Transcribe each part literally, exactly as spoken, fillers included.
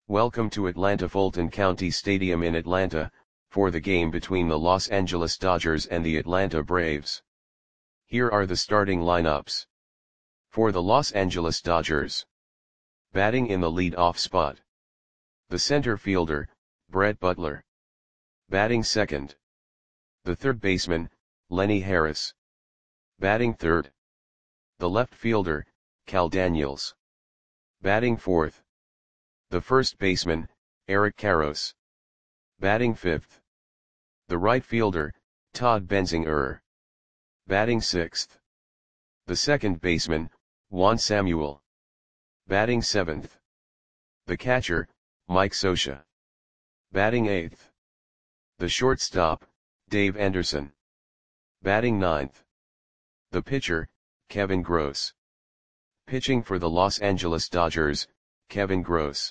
Welcome to Atlanta Fulton County Stadium in Atlanta, for the game between the Los Angeles Dodgers and the Atlanta Braves. Here are the starting lineups. For the Los Angeles Dodgers. Batting in the lead-off spot. The center fielder, Brett Butler. Batting second. The third baseman, Lenny Harris. Batting third. The left fielder, Cal Daniels. Batting fourth. The first baseman, Eric Karros. Batting fifth. The right fielder, Todd Benzinger. Batting sixth. The second baseman, Juan Samuel. Batting seventh. The catcher, Mike Scioscia. Batting eighth. The shortstop, Dave Anderson. Batting ninth. The pitcher, Kevin Gross. Pitching for the Los Angeles Dodgers, Kevin Gross.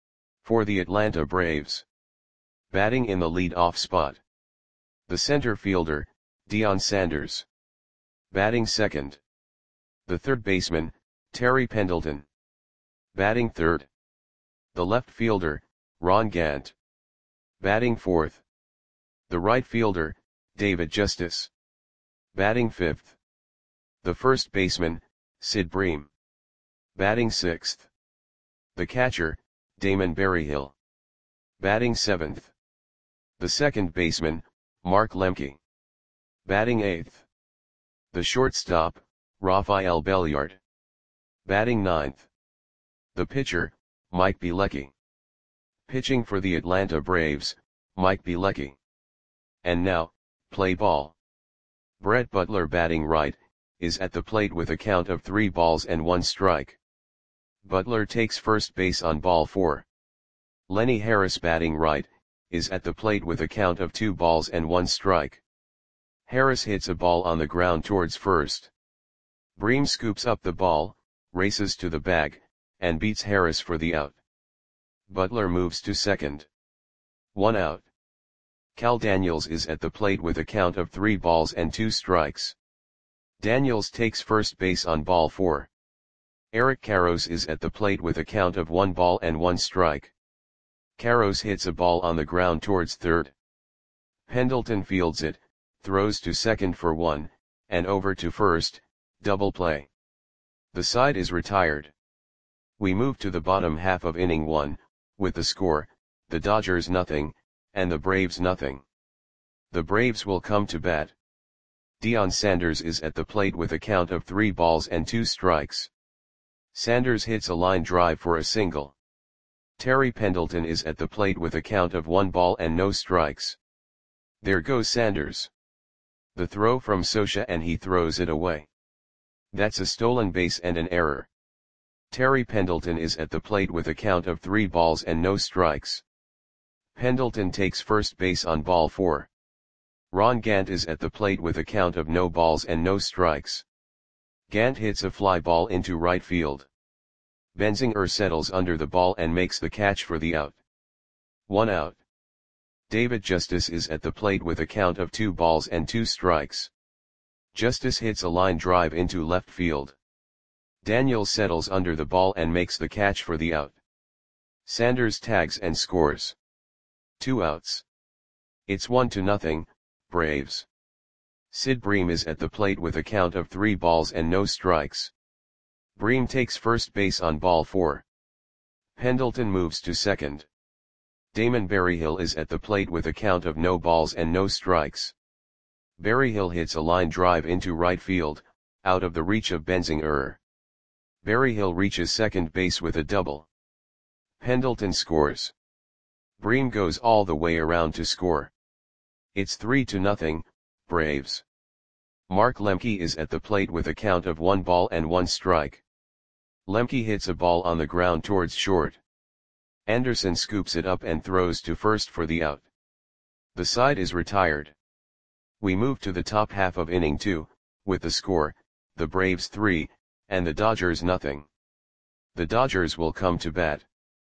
For the Atlanta Braves. Batting in the lead-off spot. The center fielder, Deion Sanders. Batting second. The third baseman, Terry Pendleton. Batting third. The left fielder, Ron Gant. Batting fourth. The right fielder, David Justice. Batting fifth. The first baseman, Sid Bream. Batting sixth. The catcher, Damon Berryhill. Batting seventh. The second baseman, Mark Lemke. Batting eighth. The shortstop, Rafael Belliard. Batting ninth. The pitcher, Mike Bielecki. Pitching for the Atlanta Braves, Mike Bielecki. And now, play ball. Brett Butler batting right, is at the plate with a count of three balls and one strike. Butler takes first base on ball four. Lenny Harris batting right, is at the plate with a count of two balls and one strike. Harris hits a ball on the ground towards first. Bream scoops up the ball, races to the bag, and beats Harris for the out. Butler moves to second. One out. Cal Daniels is at the plate with a count of three balls and two strikes. Daniels takes first base on ball four. Eric Karros is at the plate with a count of one ball and one strike. Karros hits a ball on the ground towards third. Pendleton fields it, throws to second for one, and over to first, double play. The side is retired. We move to the bottom half of inning one, with the score, the Dodgers nothing, and the Braves nothing. The Braves will come to bat. Deion Sanders is at the plate with a count of three balls and two strikes. Sanders hits a line drive for a single. Terry Pendleton is at the plate with a count of one ball and no strikes. There goes Sanders. The throw from Scioscia and he throws it away. That's a stolen base and an error. Terry Pendleton is at the plate with a count of three balls and no strikes. Pendleton takes first base on ball four. Ron Gant is at the plate with a count of no balls and no strikes. Gant hits a fly ball into right field. Benzinger settles under the ball and makes the catch for the out. One out. David Justice is at the plate with a count of two balls and two strikes. Justice hits a line drive into left field. Daniels settles under the ball and makes the catch for the out. Sanders tags and scores. Two outs. It's one to nothing, Braves. Sid Bream is at the plate with a count of three balls and no strikes. Bream takes first base on ball four. Pendleton moves to second. Damon Berryhill is at the plate with a count of no balls and no strikes. Berryhill hits a line drive into right field, out of the reach of Benzinger. Berryhill reaches second base with a double. Pendleton scores. Bream goes all the way around to score. It's three to nothing, Braves. Mark Lemke is at the plate with a count of one ball and one strike. Lemke hits a ball on the ground towards short. Anderson scoops it up and throws to first for the out. The side is retired. We move to the top half of inning two, with the score, the Braves three, and the Dodgers nothing. The Dodgers will come to bat.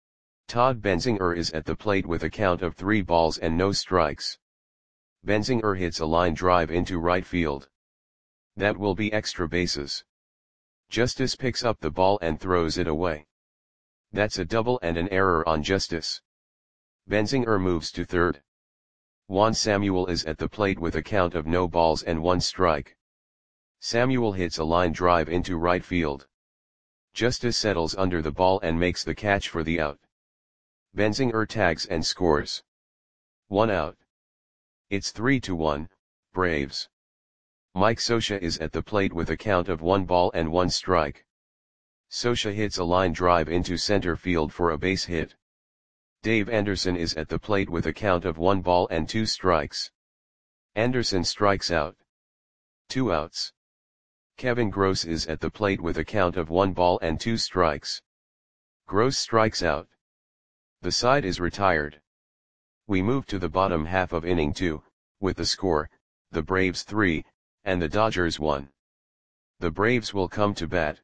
Todd Benzinger is at the plate with a count of three balls and no strikes. Benzinger hits a line drive into right field. That will be extra bases. Justice picks up the ball and throws it away. That's a double and an error on Justice. Benzinger moves to third. Juan Samuel is at the plate with a count of no balls and one strike. Samuel hits a line drive into right field. Justice settles under the ball and makes the catch for the out. Benzinger tags and scores. One out. It's three to one, Braves. Mike Scioscia is at the plate with a count of one ball and one strike. Scioscia hits a line drive into center field for a base hit. Dave Anderson is at the plate with a count of one ball and two strikes. Anderson strikes out. Two outs. Kevin Gross is at the plate with a count of one ball and two strikes. Gross strikes out. The side is retired. We move to the bottom half of inning two, with the score, the Braves three, and the Dodgers one. The Braves will come to bat.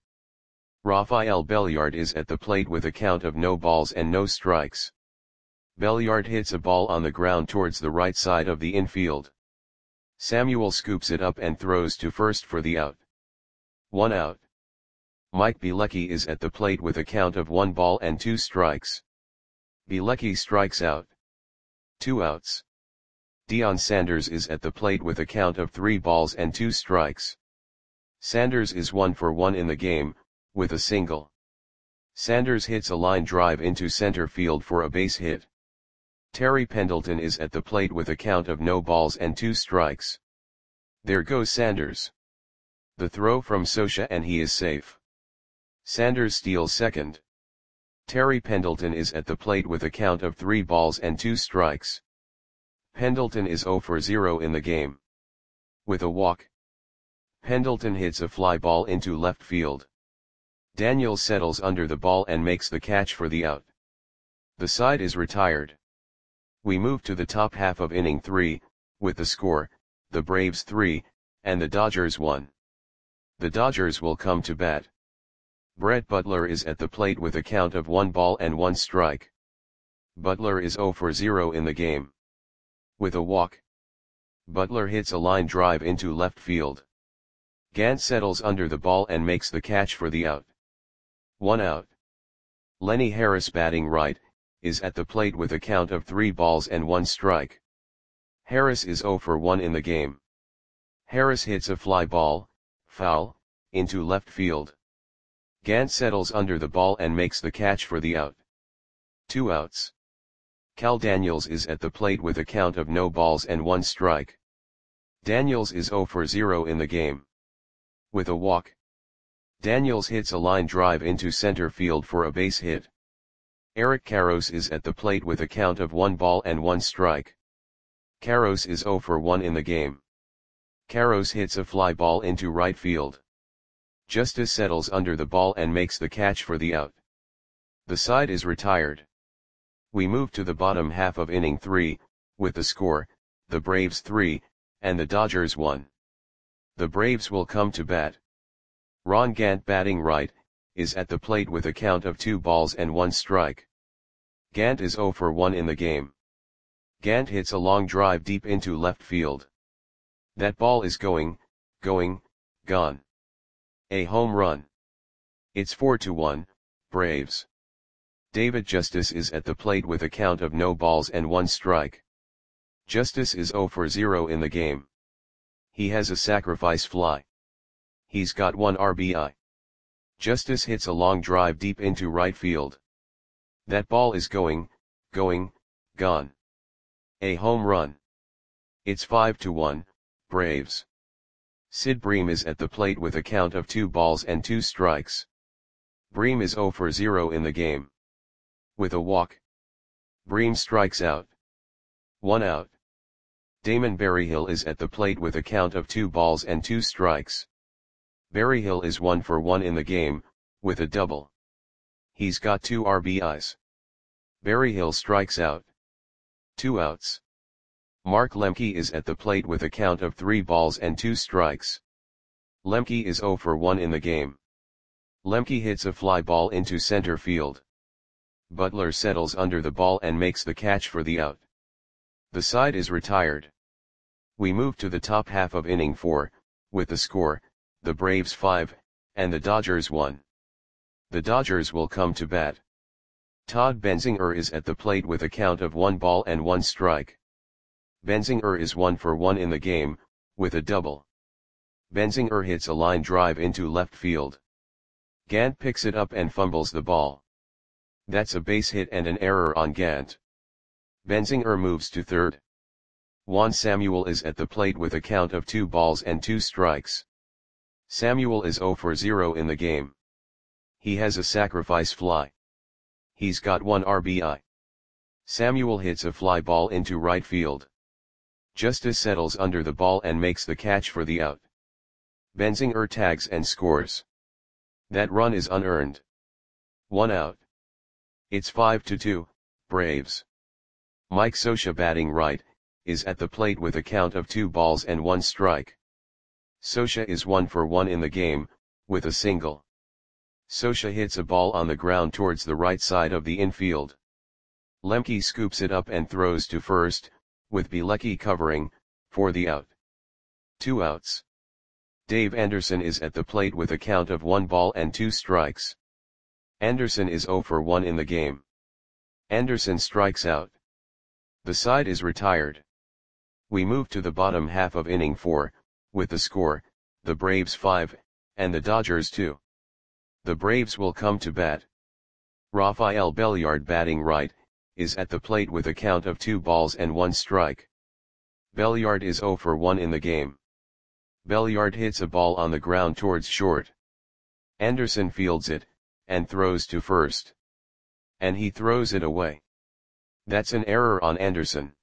Rafael Belliard is at the plate with a count of no balls and no strikes. Belliard hits a ball on the ground towards the right side of the infield. Samuel scoops it up and throws to first for the out. One out. Mike Bielecki is at the plate with a count of one ball and two strikes. Bielecki strikes out. Two outs. Deion Sanders is at the plate with a count of three balls and two strikes. Sanders is one for one in the game, with a single. Sanders hits a line drive into center field for a base hit. Terry Pendleton is at the plate with a count of no balls and two strikes. There goes Sanders. The throw from Scioscia and he is safe. Sanders steals second. Terry Pendleton is at the plate with a count of three balls and two strikes. Pendleton is zero for zero in the game. With a walk, Pendleton hits a fly ball into left field. Daniels settles under the ball and makes the catch for the out. The side is retired. We move to the top half of inning three, with the score, the Braves three, and the Dodgers one. The Dodgers will come to bat. Brett Butler is at the plate with a count of one ball and one strike. Butler is zero for zero in the game. With a walk, Butler hits a line drive into left field. Gant settles under the ball and makes the catch for the out. One out. Lenny Harris, batting right, is at the plate with a count of three balls and one strike. Harris is zero for one in the game. Harris hits a fly ball, foul, into left field. Gant settles under the ball and makes the catch for the out. Two outs. Cal Daniels is at the plate with a count of no balls and one strike. Daniels is zero for zero in the game. With a walk, Daniels hits a line drive into center field for a base hit. Eric Karros is at the plate with a count of one ball and one strike. Karros is zero for one in the game. Karros hits a fly ball into right field. Justice settles under the ball and makes the catch for the out. The side is retired. We move to the bottom half of inning three, with the score, the Braves three, and the Dodgers one. The Braves will come to bat. Ron Gant, batting right, is at the plate with a count of two balls and one strike. Gant is zero for one in the game. Gant hits a long drive deep into left field. That ball is going, going, gone. A home run. It's four to one, Braves. David Justice is at the plate with a count of no balls and one strike. Justice is zero for zero in the game. He has a sacrifice fly. He's got one R B I. Justice hits a long drive deep into right field. That ball is going, going, gone. A home run. It's five to one, Braves. Sid Bream is at the plate with a count of two balls and two strikes. Bream is zero for zero in the game. With a walk, Bream strikes out. One out. Damon Berryhill is at the plate with a count of two balls and two strikes. Berryhill is one for one in the game, with a double. He's got two R B Is. Berryhill strikes out. Two outs. Mark Lemke is at the plate with a count of three balls and two strikes. Lemke is zero for one in the game. Lemke hits a fly ball into center field. Butler settles under the ball and makes the catch for the out. The side is retired. We move to the top half of inning four, with the score, the Braves five, and the Dodgers one. The Dodgers will come to bat. Todd Benzinger is at the plate with a count of one ball and one strike. Benzinger is one for one in the game, with a double. Benzinger hits a line drive into left field. Gant picks it up and fumbles the ball. That's a base hit and an error on Gant. Benzinger moves to third. Juan Samuel is at the plate with a count of two balls and two strikes. Samuel is zero for zero in the game. He has a sacrifice fly. He's got one R B I. Samuel hits a fly ball into right field. Justice settles under the ball and makes the catch for the out. Benzinger tags and scores. That run is unearned. One out. It's five to two, Braves. Mike Scioscia, batting right, is at the plate with a count of two balls and one strike. Scioscia is one for one in the game, with a single. Scioscia hits a ball on the ground towards the right side of the infield. Lemke scoops it up and throws to first, with Bielecki covering, for the out. Two outs. Dave Anderson is at the plate with a count of one ball and two strikes. Anderson is zero for one in the game. Anderson strikes out. The side is retired. We move to the bottom half of inning four, with the score, the Braves five, and the Dodgers two. The Braves will come to bat. Rafael Belliard, batting right, is at the plate with a count of two balls and one strike. Belliard is zero for one in the game. Belliard hits a ball on the ground towards short. Anderson fields it, and throws to first. And he throws it away. That's an error on Anderson.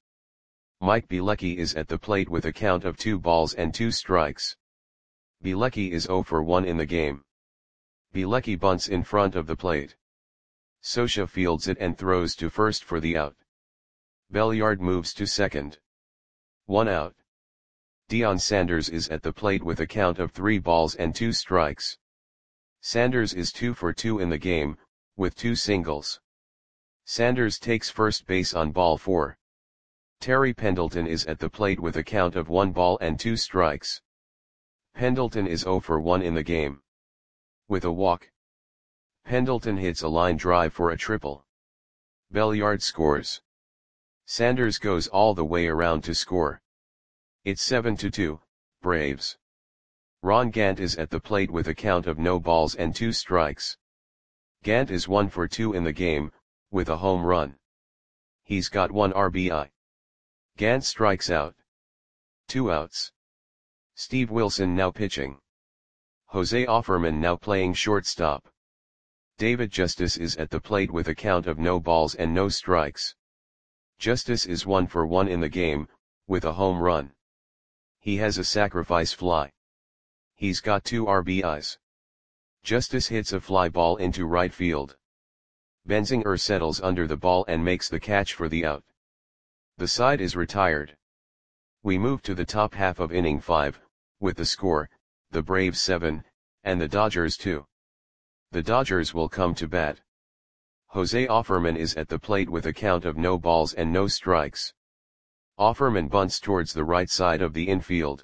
Mike Bielecki is at the plate with a count of two balls and two strikes. Bielecki is zero for one in the game. Bielecki bunts in front of the plate. Scioscia fields it and throws to first for the out. Belliard moves to second. One out. Deion Sanders is at the plate with a count of three balls and two strikes. Sanders is two for two in the game, with two singles. Sanders takes first base on ball four. Terry Pendleton is at the plate with a count of one ball and two strikes. Pendleton is zero for one in the game. With a walk. Pendleton hits a line drive for a triple. Belliard scores. Sanders goes all the way around to score. It's seven to two, Braves. Ron Gant is at the plate with a count of no balls and two strikes. Gant is one for two in the game, with a home run. He's got one R B I. Gant strikes out. Two outs. Steve Wilson now pitching. Jose Offerman now playing shortstop. David Justice is at the plate with a count of no balls and no strikes. Justice is one for one in the game, with a home run. He has a sacrifice fly. He's got two R B Is. Justice hits a fly ball into right field. Benzinger settles under the ball and makes the catch for the out. The side is retired. We move to the top half of inning five, with the score, the Braves seven, and the Dodgers two. The Dodgers will come to bat. Jose Offerman is at the plate with a count of no balls and no strikes. Offerman bunts towards the right side of the infield.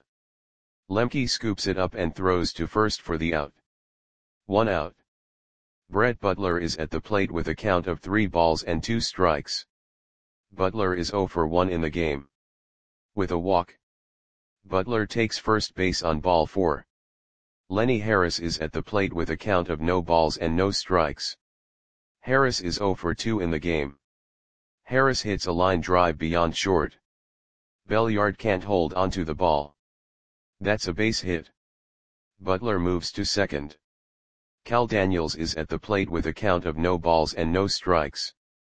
Lemke scoops it up and throws to first for the out. One out. Brett Butler is at the plate with a count of three balls and two strikes. Butler is zero for one in the game. With a walk. Butler takes first base on ball four. Lenny Harris is at the plate with a count of no balls and no strikes. Harris is zero for two in the game. Harris hits a line drive beyond short. Belliard can't hold onto the ball. That's a base hit. Butler moves to second. Cal Daniels is at the plate with a count of no balls and no strikes.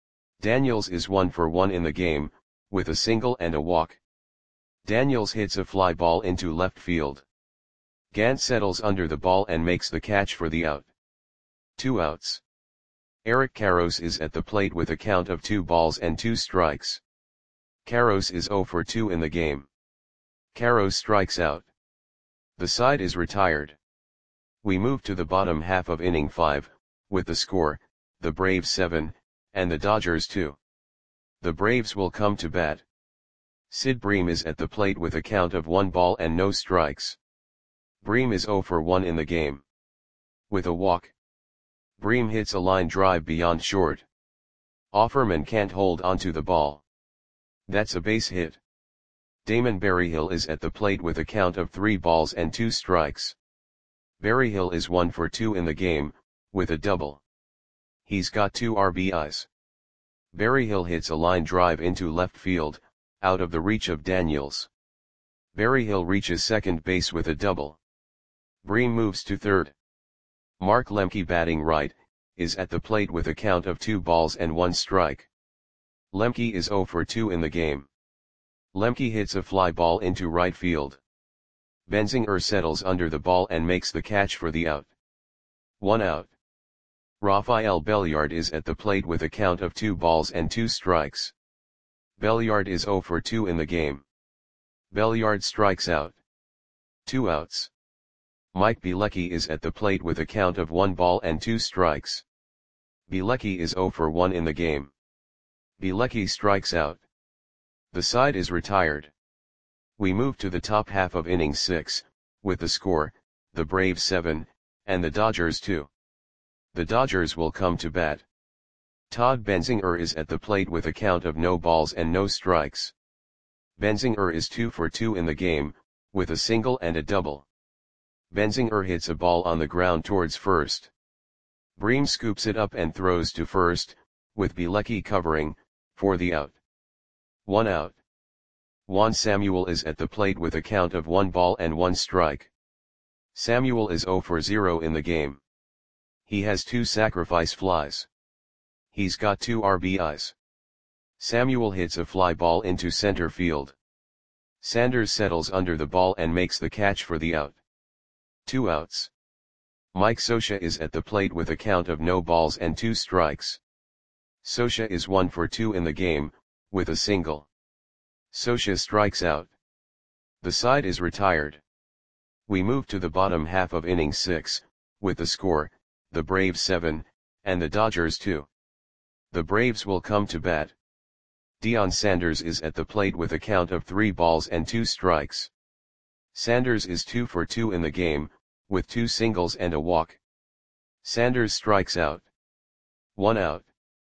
Daniels is one for one in the game, with a single and a walk. Daniels hits a fly ball into left field. Gant settles under the ball and makes the catch for the out. Two outs. Eric Karros is at the plate with a count of two balls and two strikes. Karros is zero for two in the game. Karros strikes out. The side is retired. We move to the bottom half of inning five, with the score, the Braves seven, and the Dodgers two. The Braves will come to bat. Sid Bream is at the plate with a count of one ball and no strikes. Bream is zero for one in the game. With a walk. Bream hits a line drive beyond short. Offerman can't hold onto the ball. That's a base hit. Damon Berryhill is at the plate with a count of three balls and two strikes. Berryhill is one for two in the game, with a double. He's got two R B Is. Berryhill hits a line drive into left field, out of the reach of Daniels. Berryhill reaches second base with a double. Bream moves to third. Mark Lemke, batting right, is at the plate with a count of two balls and one strike. Lemke is zero for two in the game. Lemke hits a fly ball into right field. Benzinger settles under the ball and makes the catch for the out. One out. Rafael Belliard is at the plate with a count of two balls and two strikes. Belliard is zero for two in the game. Belliard strikes out. Two outs. Mike Bielecki is at the plate with a count of one ball and two strikes. Bielecki is zero for one in the game. Bielecki strikes out. The side is retired. We move to the top half of inning six, with the score, the Braves seven, and the Dodgers two. The Dodgers will come to bat. Todd Benzinger is at the plate with a count of no balls and no strikes. Benzinger is two for two in the game, with a single and a double. Benzinger hits a ball on the ground towards first. Bream scoops it up and throws to first, with Bielecki covering, for the out. One out. Juan Samuel is at the plate with a count of one ball and one strike. Samuel is zero for zero in the game. He has two sacrifice flies. He's got two R B Is. Samuel hits a fly ball into center field. Sanders settles under the ball and makes the catch for the out. Two outs. Mike Scioscia is at the plate with a count of no balls and two strikes. Scioscia is one for two in the game, with a single. Scioscia strikes out. The side is retired. We move to the bottom half of inning six, with the score, the Braves seven, and the Dodgers two. The Braves will come to bat. Deion Sanders is at the plate with a count of three balls and two strikes. Sanders is two for two in the game, with two singles and a walk. Sanders strikes out. One out.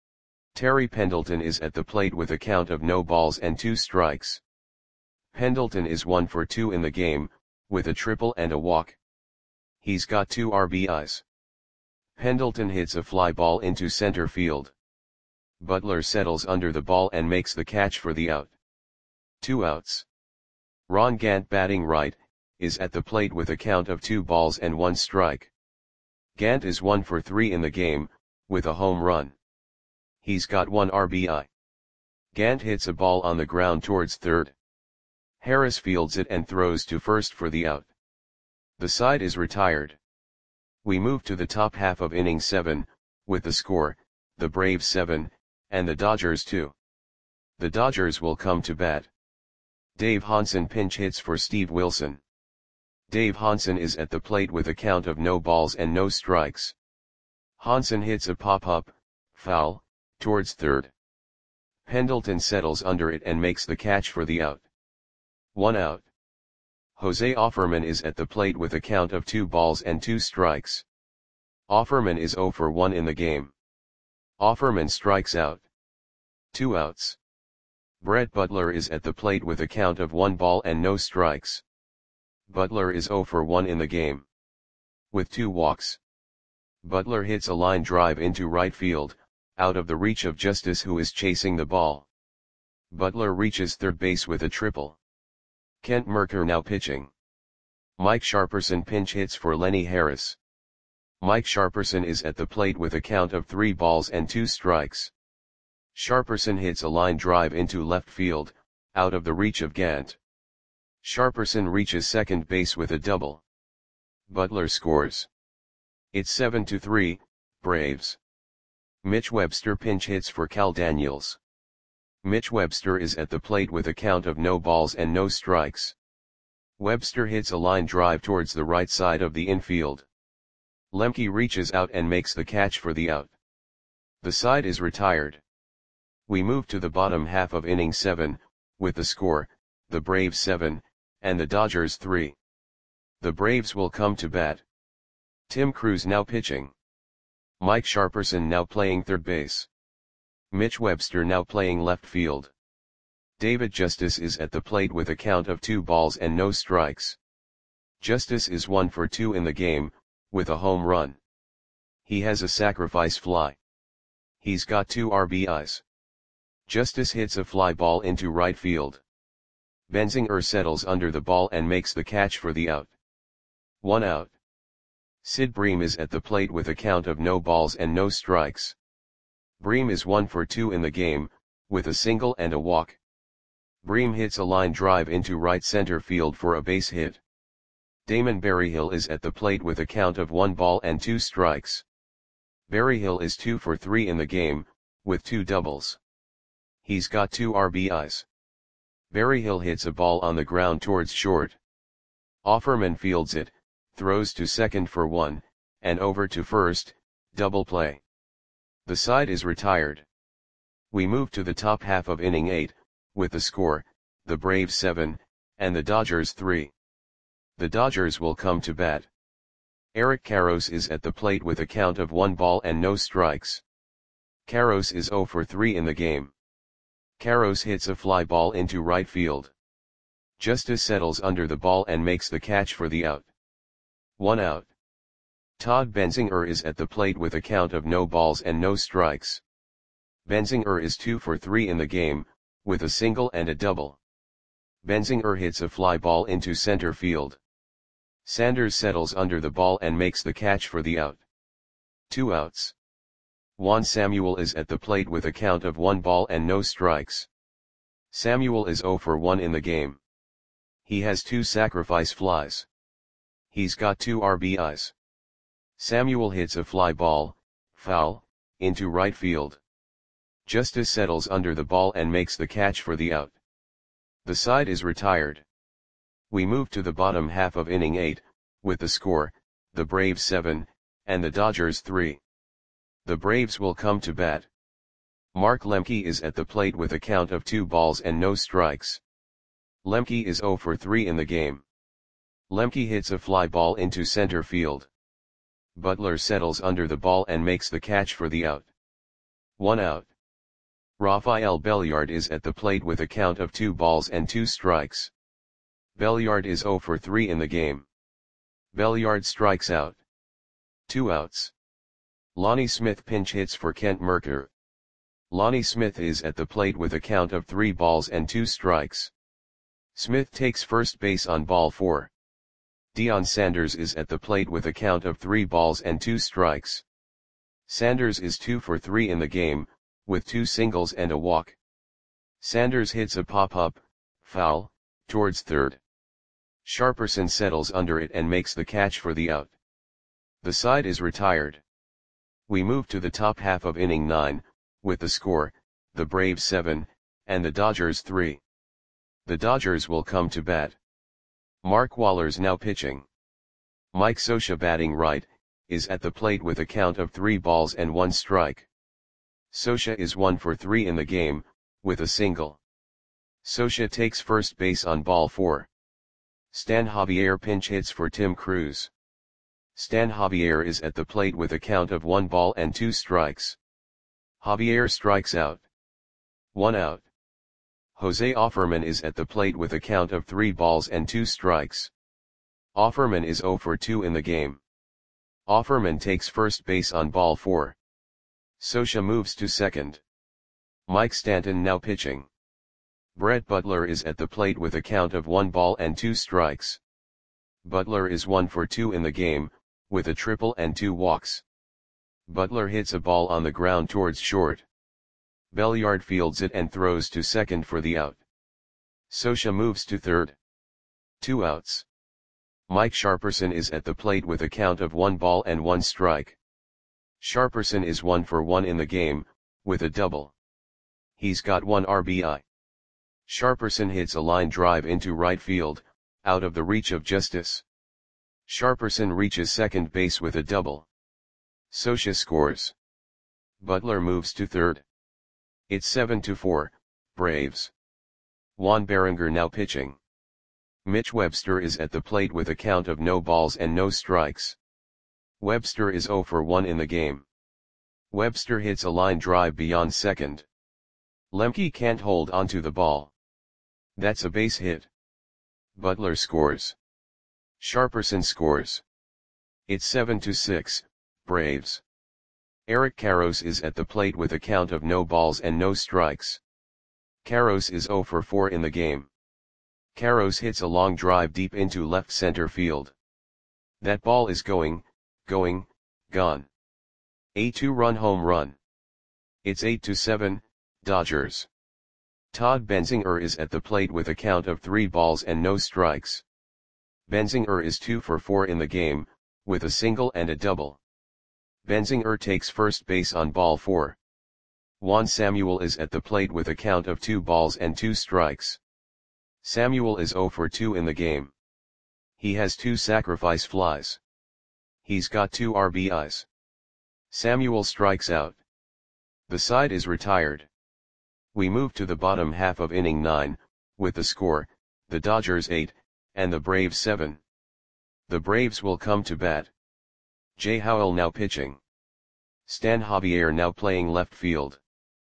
Terry Pendleton is at the plate with a count of no balls and two strikes. Pendleton is one for two in the game, with a triple and a walk. He's got two R B Is. Pendleton hits a fly ball into center field. Butler settles under the ball and makes the catch for the out. Two outs. Ron Gant, batting right, is at the plate with a count of two balls and one strike. Gant is one for three in the game, with a home run. He's got one R B I. Gant hits a ball on the ground towards third. Harris fields it and throws to first for the out. The side is retired. We move to the top half of inning seven, with the score, the Braves seven, and the Dodgers two. The Dodgers will come to bat. Dave Hansen pinch hits for Steve Wilson. Dave Hansen is at the plate with a count of no balls and no strikes. Hansen hits a pop-up, foul, towards third. Pendleton settles under it and makes the catch for the out. One out. Jose Offerman is at the plate with a count of two balls and two strikes. Offerman is zero for one in the game. Offerman strikes out. Two outs. Brett Butler is at the plate with a count of one ball and no strikes. Butler is zero for one in the game. With two walks. Butler hits a line drive into right field, out of the reach of Justice, who is chasing the ball. Butler reaches third base with a triple. Kent Mercker now pitching. Mike Sharperson pinch hits for Lenny Harris. Mike Sharperson is at the plate with a count of three balls and two strikes. Sharperson hits a line drive into left field, out of the reach of Gant. Sharperson reaches second base with a double. Butler scores. It's seven to three, Braves. Mitch Webster pinch hits for Cal Daniels. Mitch Webster is at the plate with a count of no balls and no strikes. Webster hits a line drive towards the right side of the infield. Lemke reaches out and makes the catch for the out. The side is retired. We move to the bottom half of inning seven, with the score, the Braves seven, and the Dodgers three. The Braves will come to bat. Tim Crews now pitching. Mike Sharperson now playing third base. Mitch Webster now playing left field. David Justice is at the plate with a count of two balls and no strikes. Justice is one for two in the game, with a home run. He has a sacrifice fly. He's got two R B Is. Justice hits a fly ball into right field. Benzinger settles under the ball and makes the catch for the out. One out. Sid Bream is at the plate with a count of no balls and no strikes. Bream is one for two in the game, with a single and a walk. Bream hits a line drive into right center field for a base hit. Damon Berryhill is at the plate with a count of one ball and two strikes. Berryhill is two for three in the game, with two doubles. He's got two R B Is. Berryhill hits a ball on the ground towards short. Offerman fields it, throws to second for one, and over to first, double play. The side is retired. We move to the top half of inning eight, with the score, the Braves seven, and the Dodgers three. The Dodgers will come to bat. Eric Karros is at the plate with a count of one ball and no strikes. Karros is zero for three in the game. Karros hits a fly ball into right field. Justice settles under the ball and makes the catch for the out. One out. Todd Benzinger is at the plate with a count of no balls and no strikes. Benzinger is two for three in the game, with a single and a double. Benzinger hits a fly ball into center field. Sanders settles under the ball and makes the catch for the out. Two outs. Juan Samuel is at the plate with a count of one ball and no strikes. Samuel is zero for one in the game. He has two sacrifice flies. He's got two R B Is. Samuel hits a fly ball, foul, into right field. Justice settles under the ball and makes the catch for the out. The side is retired. We move to the bottom half of inning eight, with the score, the Braves seven, and the Dodgers three. The Braves will come to bat. Mark Lemke is at the plate with a count of two balls and no strikes. Lemke is zero for three in the game. Lemke hits a fly ball into center field. Butler settles under the ball and makes the catch for the out. One out. Rafael Belliard is at the plate with a count of two balls and two strikes. Belliard is zero for three in the game. Belliard strikes out. Two outs. Lonnie Smith pinch hits for Kent Mercker. Lonnie Smith is at the plate with a count of three balls and two strikes. Smith takes first base on ball four. Deion Sanders is at the plate with a count of three balls and two strikes. Sanders is two for three in the game, with two singles and a walk. Sanders hits a pop-up, foul, towards third. Sharperson settles under it and makes the catch for the out. The side is retired. We move to the top half of inning nine, with the score, the Braves seven, and the Dodgers three. The Dodgers will come to bat. Mark Wohlers now pitching. Mike Scioscia batting right, is at the plate with a count of three balls and one strike. Scioscia is one for three in the game, with a single. Scioscia takes first base on ball four. Stan Javier pinch hits for Tim Cruz. Stan Javier is at the plate with a count of one ball and two strikes. Javier strikes out. One out. Jose Offerman is at the plate with a count of three balls and two strikes. Offerman is zero for two in the game. Offerman takes first base on ball four. Scioscia moves to second. Mike Stanton now pitching. Brett Butler is at the plate with a count of one ball and two strikes. Butler is one for two in the game, with a triple and two walks. Butler hits a ball on the ground towards short. Belliard fields it and throws to second for the out. Scioscia moves to third. Two outs. Mike Sharperson is at the plate with a count of one ball and one strike. Sharperson is one for one in the game, with a double. He's got one R B I. Sharperson hits a line drive into right field, out of the reach of Justice. Sharperson reaches second base with a double. Scioscia scores. Butler moves to third. It's seven to four, Braves. Juan Berenger now pitching. Mitch Webster is at the plate with a count of no balls and no strikes. Webster is zero for one in the game. Webster hits a line drive beyond second. Lemke can't hold onto the ball. That's a base hit. Butler scores. Sharperson scores. It's seven to six, Braves. Eric Karros is at the plate with a count of no balls and no strikes. Karros is zero for four in the game. Karros hits a long drive deep into left center field. That ball is going, going, gone. A two-run home run. It's eight to seven, Dodgers. Todd Benzinger is at the plate with a count of three balls and no strikes. Benzinger is two for four in the game, with a single and a double. Benzinger takes first base on ball four. Juan Samuel is at the plate with a count of two balls and two strikes. Samuel is zero for two in the game. He has two sacrifice flies. He's got two R B Is. Samuel strikes out. The side is retired. We move to the bottom half of inning nine, with the score, the Dodgers eight, and the Braves seven. The Braves will come to bat. Jay Howell now pitching. Stan Javier now playing left field.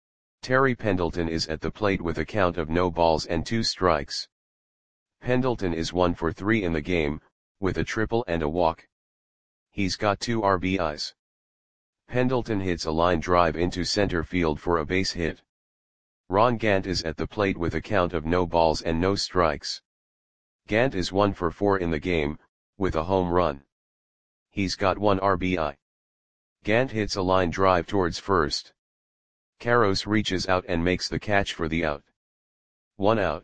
Terry Pendleton is at the plate with a count of no balls and two strikes. Pendleton is one for three in the game, with a triple and a walk. He's got two R B Is. Pendleton hits a line drive into center field for a base hit. Ron Gant is at the plate with a count of no balls and no strikes. Gant is one for four in the game, with a home run. He's got one R B I. Gant hits a line drive towards first. Karros reaches out and makes the catch for the out. One out.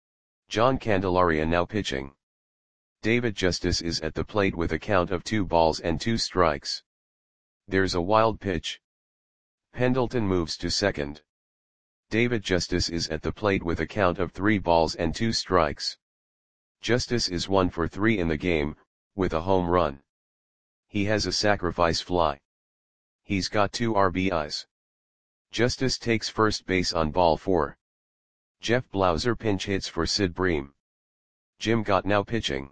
John Candelaria now pitching. David Justice is at the plate with a count of two balls and two strikes. There's a wild pitch. Pendleton moves to second. David Justice is at the plate with a count of three balls and two strikes. Justice is one for three in the game, with a home run. He has a sacrifice fly. He's got two R B Is. Justice takes first base on ball four. Jeff Blauser pinch hits for Sid Bream. Jim Gott now pitching.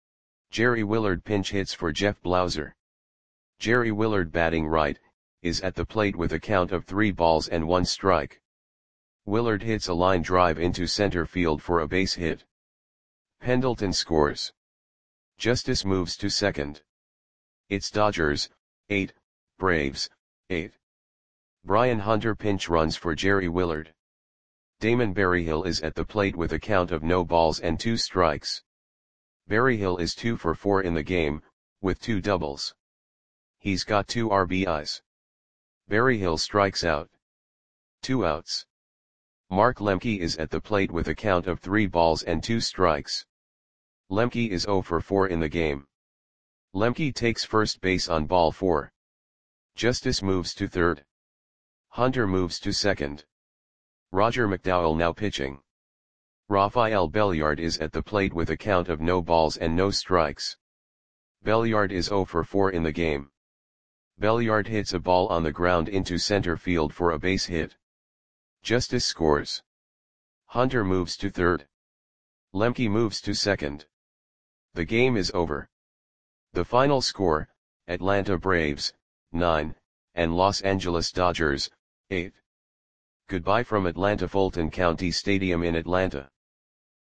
Jerry Willard pinch hits for Jeff Blauser. Jerry Willard batting right, is at the plate with a count of three balls and one strike. Willard hits a line drive into center field for a base hit. Pendleton scores. Justice moves to second. It's Dodgers, eight, Braves, eight. Brian Hunter pinch runs for Jerry Willard. Damon Berryhill is at the plate with a count of no balls and two strikes. Berryhill is two for four in the game, with two doubles. He's got two R B Is. Berryhill strikes out. Two outs. Mark Lemke is at the plate with a count of three balls and two strikes. Lemke is zero for four in the game. Lemke takes first base on ball four. Justice moves to third. Hunter moves to second. Roger McDowell now pitching. Rafael Belliard is at the plate with a count of no balls and no strikes. Belliard is zero for four in the game. Belliard hits a ball on the ground into center field for a base hit. Justice scores. Hunter moves to third. Lemke moves to second. The game is over. The final score, Atlanta Braves, nine, and Los Angeles Dodgers, eight. Goodbye from Atlanta Fulton County Stadium in Atlanta.